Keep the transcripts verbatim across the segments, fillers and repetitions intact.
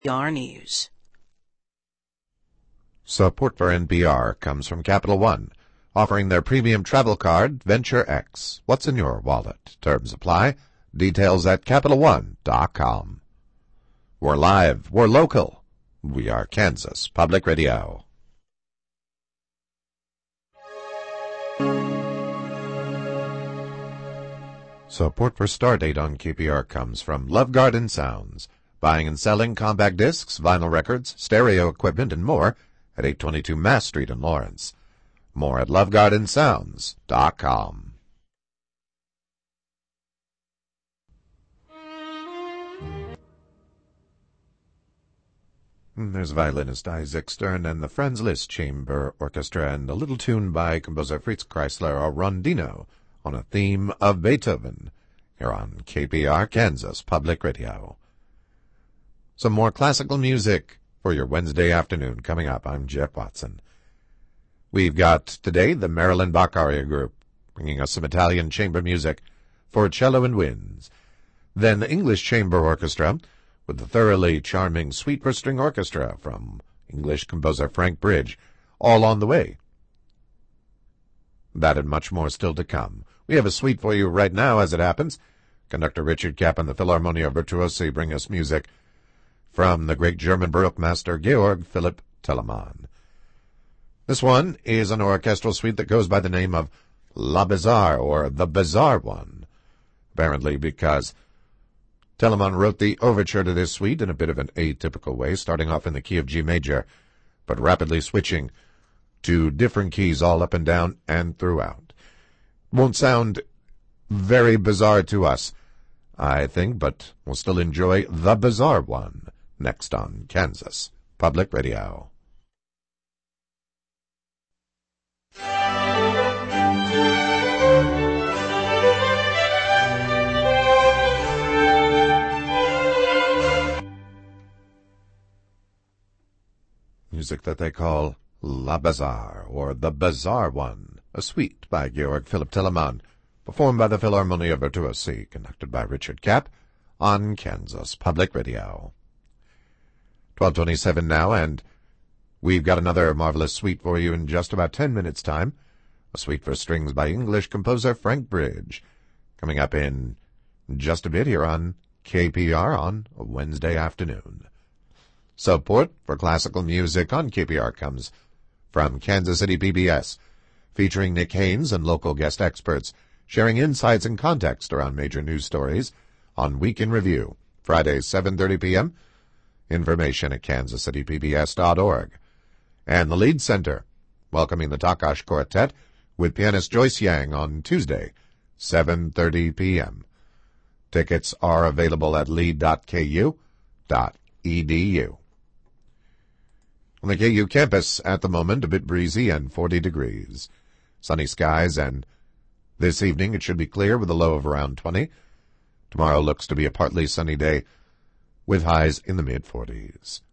R News. Support for N P R comes from Capital One, offering their premium travel card, Venture X. What's in your wallet? Terms apply. Details at Capital One dot com. We're live. We're local. We are Kansas Public Radio. Support for Stardate on K P R comes from Love Garden Sounds, buying and selling compact discs, vinyl records, stereo equipment, and more at eight twenty-two Mass Street in Lawrence. More at love garden sounds dot com. There's violinist Isaac Stern and the Franz Liszt Chamber Orchestra and a little tune by composer Fritz Kreisler, a rondino, on a theme of Beethoven, here on K P R Kansas Public Radio. Some more classical music for your Wednesday afternoon coming up. I'm Jeff Watson. We've got today the Marilyn Bach Aria Group, bringing us some Italian chamber music for cello and winds. Then the English Chamber Orchestra, with the thoroughly charming Suite for String Orchestra from English composer Frank Bridge, all on the way. That and much more still to come. We have a suite for you right now, as it happens. Conductor Richard Kapp and the Philharmonia Virtuosi bring us music from the great German Baroque master Georg Philipp Telemann. This one is an orchestral suite that goes by the name of La Bizarre, or The Bizarre One, apparently because Telemann wrote the overture to this suite in a bit of an atypical way, starting off in the key of G major, but rapidly switching to different keys all up and down and throughout. Won't sound very bizarre to us, I think, but we'll still enjoy The Bizarre One next on Kansas Public Radio. Music that they call La Bizarre, or The Bizarre One, a suite by Georg Philipp Telemann, performed by the Philharmonia Virtuosi, conducted by Richard Kapp, on Kansas Public Radio. twelve twenty-seven now, and we've got another marvelous suite for you in just about ten minutes' time, a suite for strings by English composer Frank Bridge, coming up in just a bit here on K P R on a Wednesday afternoon. Support for classical music on K P R comes from Kansas City P B S, featuring Nick Haynes and local guest experts, sharing insights and context around major news stories on Week in Review, Fridays, seven thirty p.m., information at kansas city p b s dot org. And the Lead Center, welcoming the Takash Quartet with pianist Joyce Yang on Tuesday, seven thirty p.m. Tickets are available at lead dot k u dot e d u. On the K U campus at the moment, a bit breezy and forty degrees. Sunny skies, and this evening it should be clear with a low of around twenty. Tomorrow looks to be a partly sunny day with highs in the mid-forties.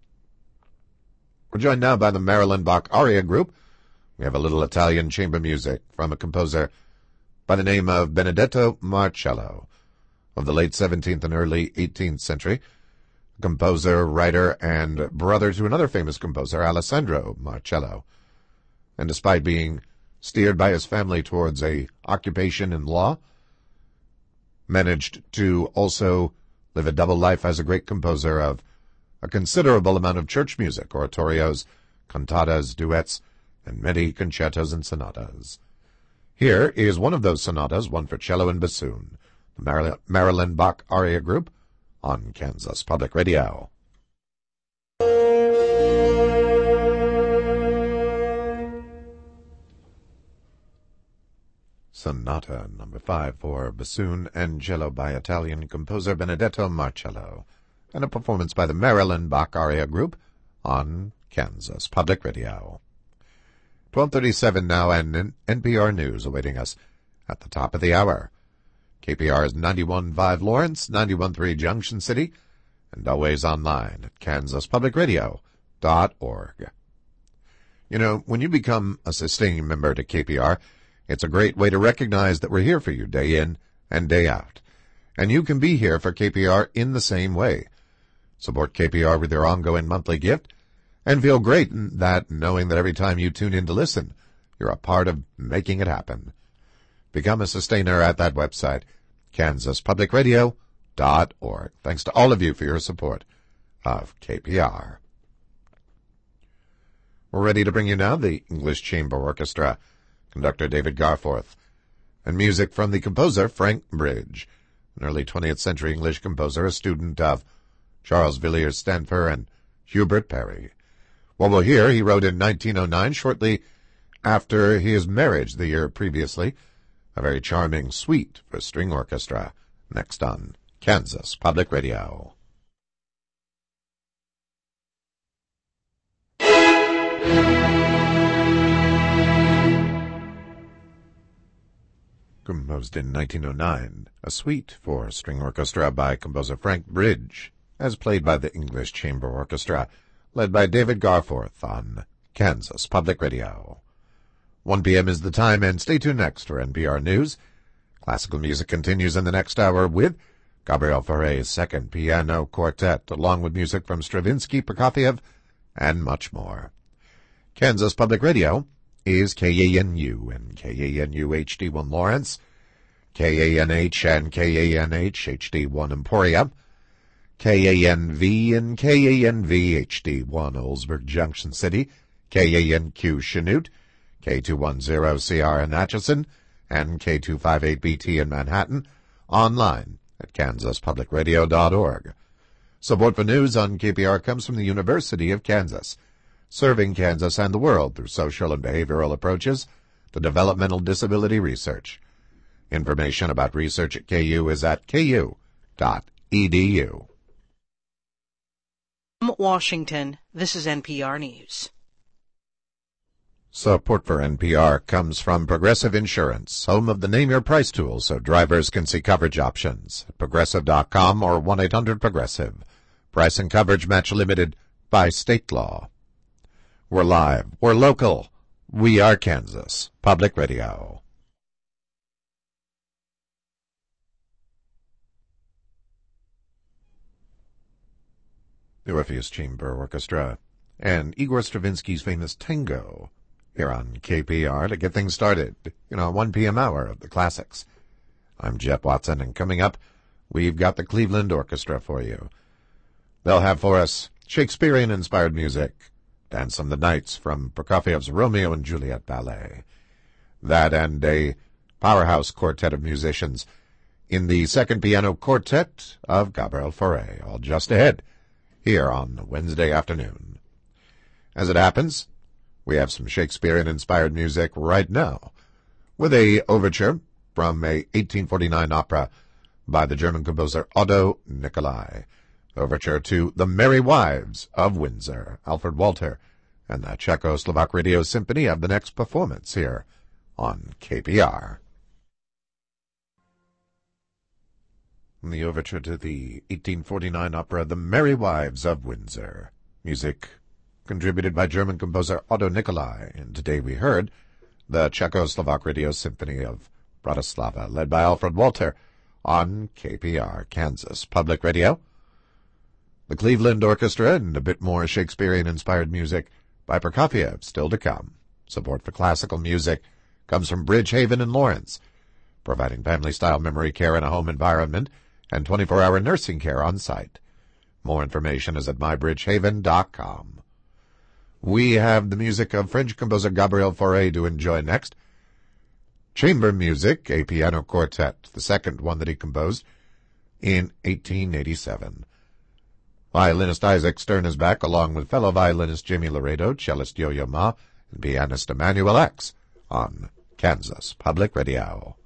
We're joined now by the Marilyn Bach Aria Group. We have a little Italian chamber music from a composer by the name of Benedetto Marcello, of the late seventeenth and early eighteenth century. Composer, writer, and brother to another famous composer, Alessandro Marcello. And despite being steered by his family towards a occupation in law, managed to also live a double life as a great composer of a considerable amount of church music, oratorios, cantatas, duets, and many concertos and sonatas. Here is one of those sonatas, one for cello and bassoon, the Mar- Marilyn Bach Aria Group, on Kansas Public Radio. Sonata number five for bassoon and cello by Italian composer Benedetto Marcello, and a performance by the Marilyn Bach Aria Group on Kansas Public Radio. twelve thirty-seven now, and N P R News awaiting us at the top of the hour. K P R is ninety-one point five Lawrence, ninety-one point three Junction City, and always online at kansas public radio dot org. You know, when you become a sustaining member to K P R, it's a great way to recognize that we're here for you day in and day out. And you can be here for K P R in the same way. Support K P R with your ongoing monthly gift, and feel great that knowing that every time you tune in to listen, you're a part of making it happen. Become a sustainer at that website, kansas public radio dot org. Thanks to all of you for your support of K P R. We're ready to bring you now the English Chamber Orchestra, conductor David Garforth, and music from the composer Frank Bridge, an early twentieth century English composer, a student of Charles Villiers Stanford and Hubert Parry. What we'll hear, he wrote in nineteen oh nine, shortly after his marriage the year previously, a very charming suite for string orchestra, next on Kansas Public Radio. Composed in nineteen oh nine, a suite for string orchestra by composer Frank Bridge, as played by the English Chamber Orchestra, led by David Garforth on Kansas Public Radio. one p.m. is the time, and stay tuned next for N P R News. Classical music continues in the next hour with Gabriel Fauré's Second Piano Quartet, along with music from Stravinsky, Prokofiev, and much more. Kansas Public Radio is K A N U and K A N U H D one Lawrence, K A N H and K A N H H D one Emporia, K A N V and K A N V H D one Oldsburg Junction City, K A N Q Chanute, K two ten C R in Atchison, and K two fifty-eight B T in Manhattan, online at kansas public radio dot org. Support for news on K P R comes from the University of Kansas, serving Kansas and the world through social and behavioral approaches to developmental disability research. Information about research at K U is at k u dot e d u. From Washington, this is N P R News. Support for N P R comes from Progressive Insurance, home of the Name Your Price tool so drivers can see coverage options at progressive dot com or one eight hundred progressive. Price and coverage match limited by state law. We're live. We're local. We are Kansas Public Radio. The Orpheus Chamber Orchestra and Igor Stravinsky's famous Tango here on K P R to get things started, you know, one p.m. hour of the classics. I'm Jeff Watson, and coming up, we've got the Cleveland Orchestra for you. They'll have for us Shakespearean-inspired music, Dance on the Nights from Prokofiev's Romeo and Juliet Ballet. That and a powerhouse quartet of musicians in the Second Piano Quartet of Gabriel Fauré, all just ahead, here on Wednesday afternoon. As it happens, we have some Shakespearean-inspired music right now, with a overture from a eighteen forty-nine opera by the German composer Otto Nicolai, overture to The Merry Wives of Windsor, Alfred Walter, and the Czechoslovak Radio Symphony have the next performance here on K P R. The overture to the eighteen forty-nine opera The Merry Wives of Windsor, music contributed by German composer Otto Nicolai, and today we heard the Czechoslovak Radio Symphony of Bratislava, led by Alfred Walter, on K P R, Kansas Public Radio. The Cleveland Orchestra and a bit more Shakespearean-inspired music by Prokofiev still to come. Support for classical music comes from Bridgehaven in Lawrence, providing family-style memory care in a home environment and twenty-four hour nursing care on site. More information is at my bridgehaven dot com. We have the music of French composer Gabriel Fauré to enjoy next. Chamber music, a piano quartet, the second one that he composed in eighteen eighty-seven. Violinist Isaac Stern is back, along with fellow violinist Jimmy Laredo, cellist Yo-Yo Ma, and pianist Emmanuel X on Kansas Public Radio.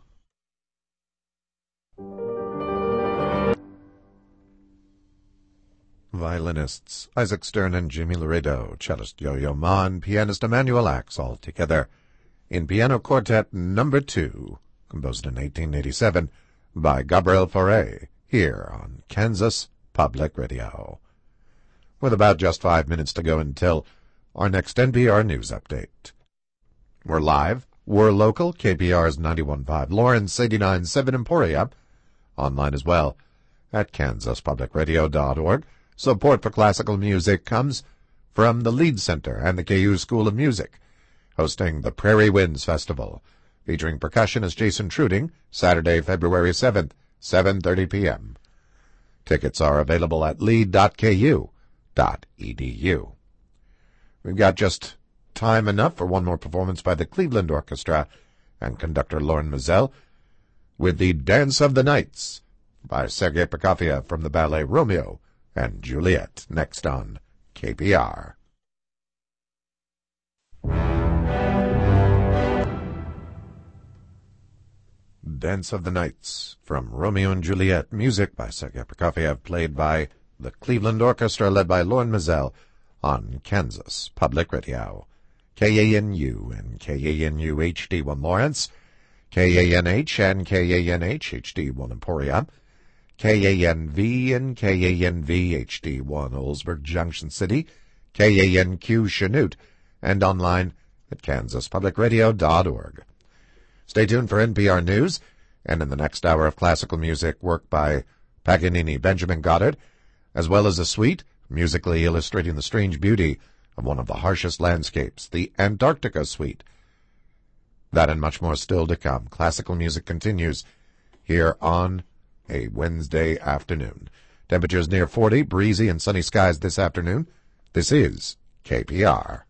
Violinists Isaac Stern and Jimmy Laredo, cellist Yo-Yo Ma, and pianist Emmanuel X, all together in Piano Quartet Number Two, composed in eighteen eighty-seven by Gabriel Fauré, here on Kansas Public Radio. With about just five minutes to go until our next N P R News Update. We're live, we're local, K P R's ninety-one point five Lawrence, eighty-nine point seven Emporia, online as well at kansas public radio dot org. Support for classical music comes from the Lead Center and the K U School of Music, hosting the Prairie Winds Festival, featuring percussionist Jason Truding, Saturday, February seventh, seven thirty p.m. Tickets are available at lead dot k u dot e d u. We've got just time enough for one more performance by the Cleveland Orchestra and conductor Lorne Mizell with the Dance of the Nights by Sergei Prokofiev from the ballet Romeo and Juliet, next on K P R. Dance of the Nights from Romeo and Juliet, music by Sergei Prokofiev, played by the Cleveland Orchestra, led by Lorne Mizell, on Kansas Public Radio. K A N U and K A N U H D one Lawrence, K A N H and K A N H H D one Emporia, K A N V and K A N V H D one Oldsburg Junction City, K A N Q Chanute, and online at kansas public radio dot org. Stay tuned for N P R News, and in the next hour of classical music, work by Paganini Benjamin Goddard, as well as a suite musically illustrating the strange beauty of one of the harshest landscapes, the Antarctica Suite. That and much more still to come. Classical music continues here on a Wednesday afternoon. Temperatures near forty, breezy and sunny skies this afternoon. This is K P R.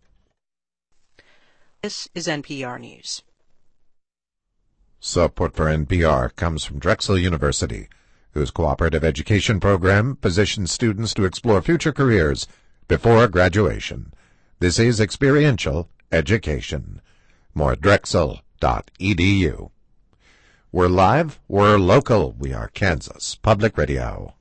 This is N P R News. Support for N P R comes from Drexel University, whose cooperative education program positions students to explore future careers before graduation. This is experiential education. More at drexel dot e d u. We're live, we're local, we are Kansas Public Radio.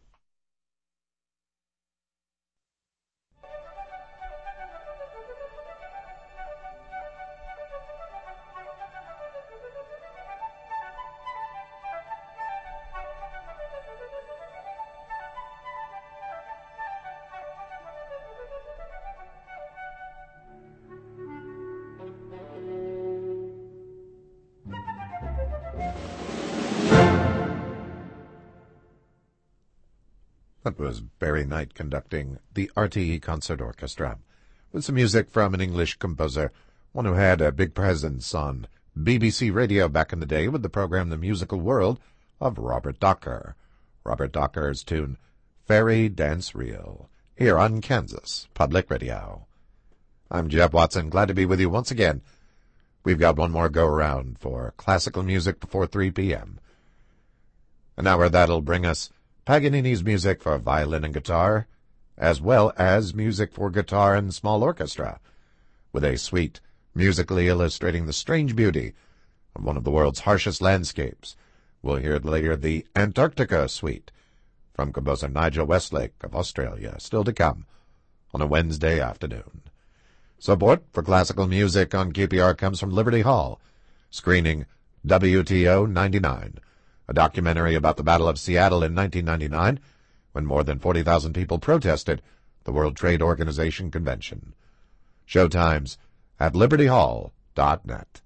That was Barry Knight conducting the R T E Concert Orchestra, with some music from an English composer, one who had a big presence on B B C Radio back in the day with the program The Musical World of Robert Docker. Robert Docker's tune, Fairy Dance Reel, here on Kansas Public Radio. I'm Jeff Watson, glad to be with you once again. We've got one more go-around for classical music before three p.m. An hour that'll bring us Paganini's music for violin and guitar, as well as music for guitar and small orchestra, with a suite musically illustrating the strange beauty of one of the world's harshest landscapes. We'll hear later the Antarctica Suite from composer Nigel Westlake of Australia, still to come on a Wednesday afternoon. Support for classical music on K P R comes from Liberty Hall, screening W T O ninety-nine, a documentary about the Battle of Seattle in nineteen ninety-nine, when more than forty thousand people protested the World Trade Organization convention. Showtimes at liberty hall dot net.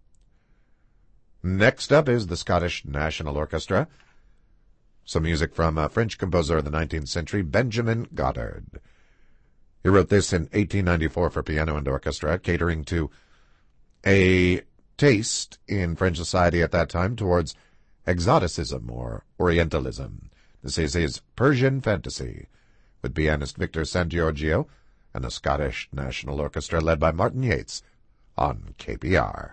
Next up is the Scottish National Orchestra. Some music from a French composer of the nineteenth century, Benjamin Goddard. He wrote this in eighteen ninety-four for piano and orchestra, catering to a taste in French society at that time towards exoticism or Orientalism. This is his Persian Fantasy, with pianist Victor Sangiorgio and the Scottish National Orchestra led by Martin Yates on K P R.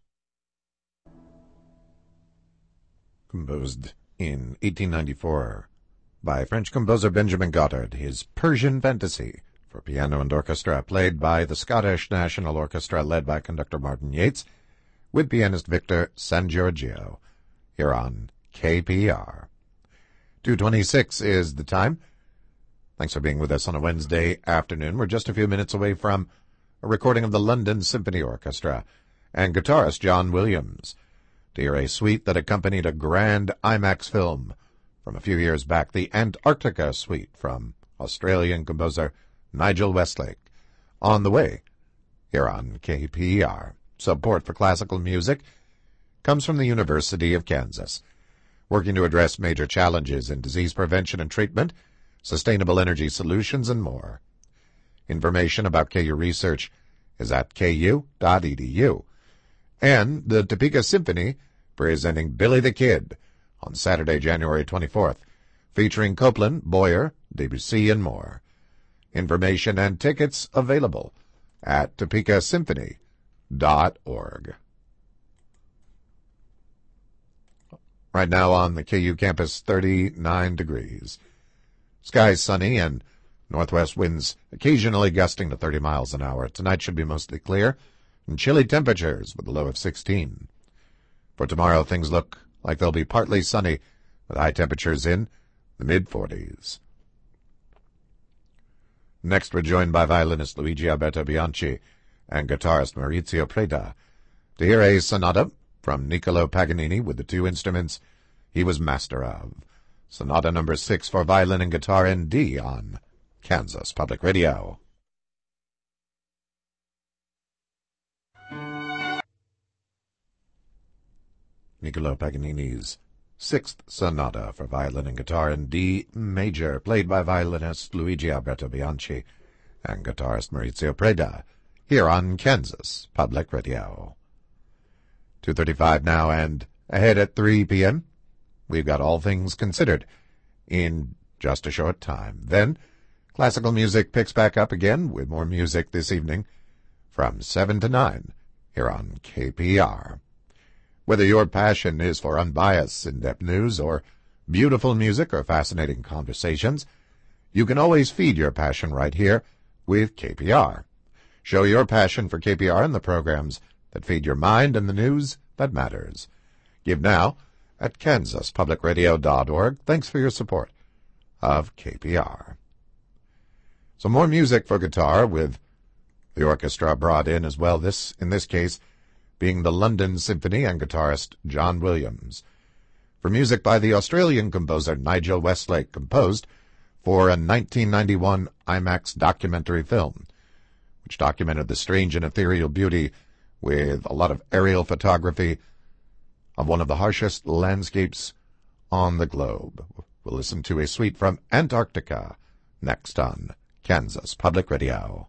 Composed in eighteen ninety-four by French composer Benjamin Goddard, his Persian Fantasy for piano and orchestra, played by the Scottish National Orchestra led by conductor Martin Yates, with pianist Victor Sangiorgio, here on K P R. two twenty-six is the time. Thanks for being with us on a Wednesday afternoon. We're just a few minutes away from a recording of the London Symphony Orchestra and guitarist John Williams to hear a suite that accompanied a grand IMAX film from a few years back, the Antarctica Suite from Australian composer Nigel Westlake. On the way, here on K P R. Support for classical music comes from the University of Kansas. Working to address major challenges in disease prevention and treatment, sustainable energy solutions, and more. Information about K U research is at k u dot e d u. And the Topeka Symphony presenting Billy the Kid on Saturday, January twenty-fourth, featuring Copland, Boyer, Debussy, and more. Information and tickets available at topeka symphony dot org. Right now on the K U campus, thirty-nine degrees. Skies sunny and northwest winds occasionally gusting to thirty miles an hour. Tonight should be mostly clear and chilly temperatures with a low of sixteen. For tomorrow, things look like they'll be partly sunny with high temperatures in the mid-forties. Next, we're joined by violinist Luigi Alberto Bianchi and guitarist Maurizio Preda to hear a sonata from Niccolo Paganini with the two instruments he was master of. Sonata number six for violin and guitar in D on Kansas Public Radio. Niccolo Paganini's Sixth Sonata for violin and guitar in D major, played by violinist Luigi Alberto Bianchi and guitarist Maurizio Preda, here on Kansas Public Radio. two thirty-five now, and ahead at three p.m., we've got All Things Considered in just a short time. Then, classical music picks back up again with more music this evening from seven to nine here on K P R. Whether your passion is for unbiased, in-depth news or beautiful music or fascinating conversations, you can always feed your passion right here with K P R. Show your passion for K P R in the programs that feed your mind and the news that matters. Give now at kansas public radio dot org. Thanks for your support of K P R. So more music for guitar with the orchestra brought in as well, this, in this case, being the London Symphony and guitarist John Williams. For music by the Australian composer Nigel Westlake, composed for a nineteen ninety-one IMAX documentary film, which documented the strange and ethereal beauty with a lot of aerial photography of one of the harshest landscapes on the globe. We'll listen to a suite from Antarctica next on Kansas Public Radio.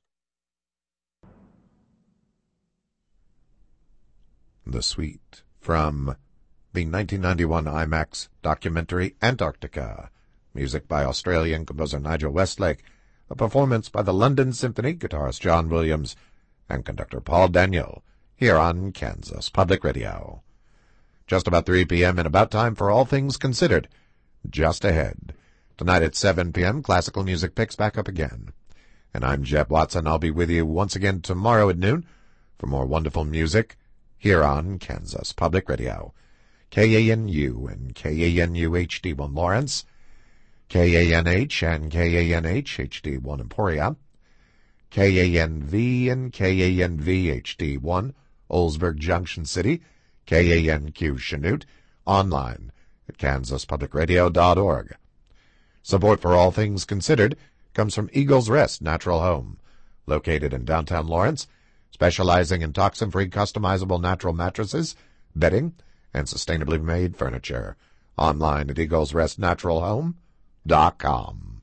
The suite from the nineteen ninety-one IMAX documentary Antarctica, music by Australian composer Nigel Westlake, a performance by the London Symphony, guitarist John Williams, and conductor Paul Daniel, here on Kansas Public Radio. Just about three p.m. and about time for All Things Considered. Just ahead. Tonight at seven p.m., classical music picks back up again. And I'm Jeb Watson. I'll be with you once again tomorrow at noon for more wonderful music here on Kansas Public Radio. K A N U and K A N U H D one Lawrence, K A N H and K A N H H D one Emporia, K A N V and K A N V H D one Oldsburg Junction City, K A N Q Chanute, online at kansas public radio dot org. Support for All Things Considered comes from Eagles Rest Natural Home, located in downtown Lawrence, specializing in toxin-free customizable natural mattresses, bedding, and sustainably made furniture. Online at eagles rest natural home dot com.